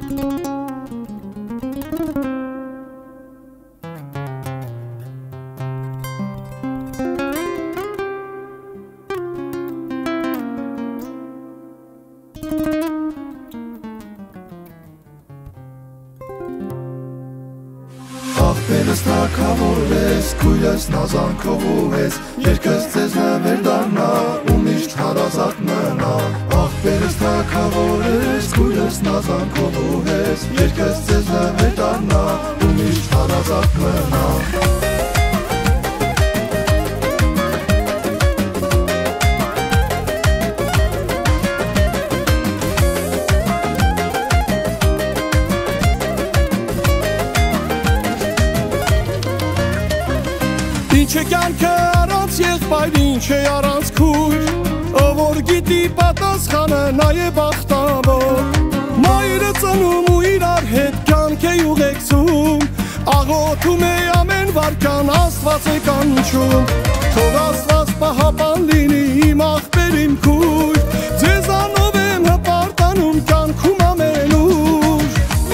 Ախպերս թագավոր ես, քույրս նազանքով ես, երկս ձեզ նվեր դառնա ու միշտ հարազատ մնա։ Ախպերս թագավոր ես, քույրս նազանքով ես, երկս ձեզ նվեր դառնա ու միշտ հարազատ մնա։ Ինչ է կյանքը առանց եղբայր, ինչ է առանց քույր, ով որ գիտի պատասխանը նա է բախտավոր։ Մայրը ծնում ու իրար հետ կյանք է ուղեկցում, աղոթում է ամեն վարքան Աստված է կանչում։ Թող Աստված պահապան լինի իմ ախպեր իմ քույր, ձեզանով եմ հպարտանում կյանքում ամենուր։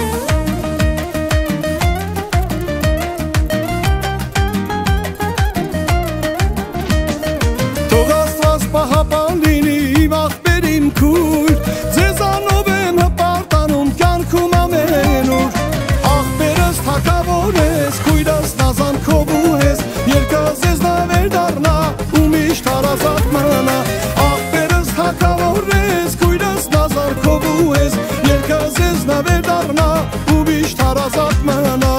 Պահապան լինի իմ ախպեր իմ քույր, ձեզանով եմ հպարտանում կյանքում ամենուր։ Ախպերս թագավոր ես, քույրս նազանքով ես, երկս ձեզ նվեր դառնա ու միշտ հարազատ մնա։ Ախպերս թագավոր ես, քույրս նազանքով ես, երկս ձեզ նվեր դառնա ու միշտ հարազատ մնա։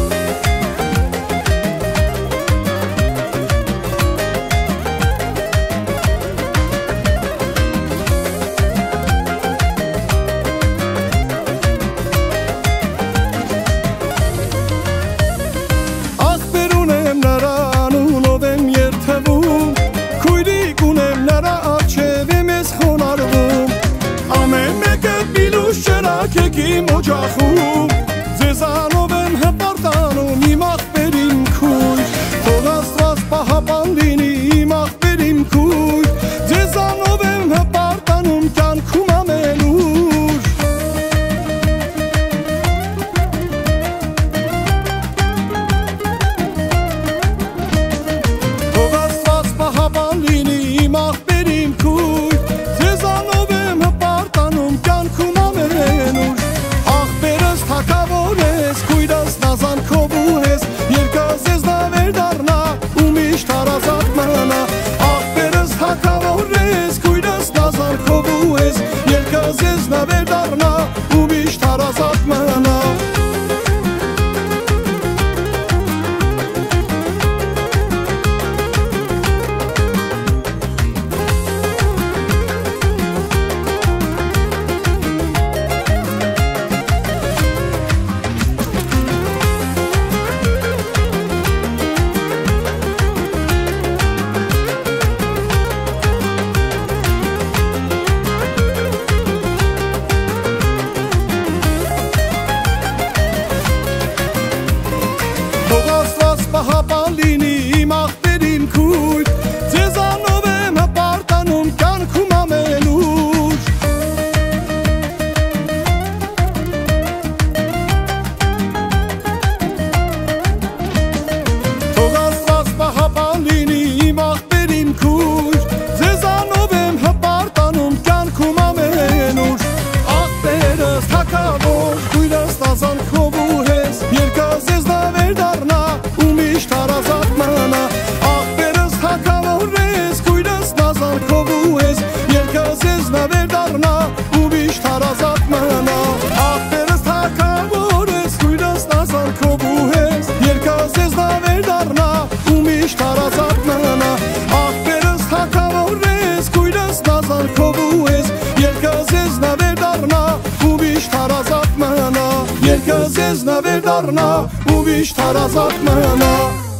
Իմ օջախում ձեզանով եմ հպարտանում իմ ախպեր իմ քույր, թող Աստված պահապան լինի իմ ախպեր իմ քույր, ձեզանով եմ հպարտանում կյանքում ամենուր։ Թող Աստված պահապան լինի իմ ախպեր իմ քույր, ձեզանով եմ հպարտանում կյանքում ամենուր։ Թագավոր ես, քույրս նազանքով ես, երկս ձեզ նվեր դառնա ու միշտ հարազատ մնա։ Ախպերս թագավոր ես, քույրս նազանքով ես, երկս ձեզ նվեր դառնա ու միշտ հարազատ մնա։ Պահապան լինի իմ ախպեր իմ քույր, ձեզանով եմ հպարտանում կյանքում ամենուր։ Թող Աստված պահապան լինի իմ ախպեր իմ քույր, ձեզանով եմ հպարտանում կյանքում ամենուր։ Ախպերս թագավոր, քույրս նազանքով ես, երկս ձեզ նվեր դառնա միշտ հարազատ մնա։ Ախպերս թագավոր ես, քույրս նազանքով ես, երկս ձեզ նվեր դառնա ու միշտ հարազատ մնա։ Ախպերս թագավոր ես, քույրս նազանքով ես, երկս ձեզ նվեր դառնա ու միշտ հարազատ մնա։ Ախպերս թագավոր ես, քույրս նազանքով ես, երկս ձեզ նվեր դառնա ու միշտ հարազատ մնա։ Երկս ձեզ նվեր դառնա ու միշտ հարազատ մնա։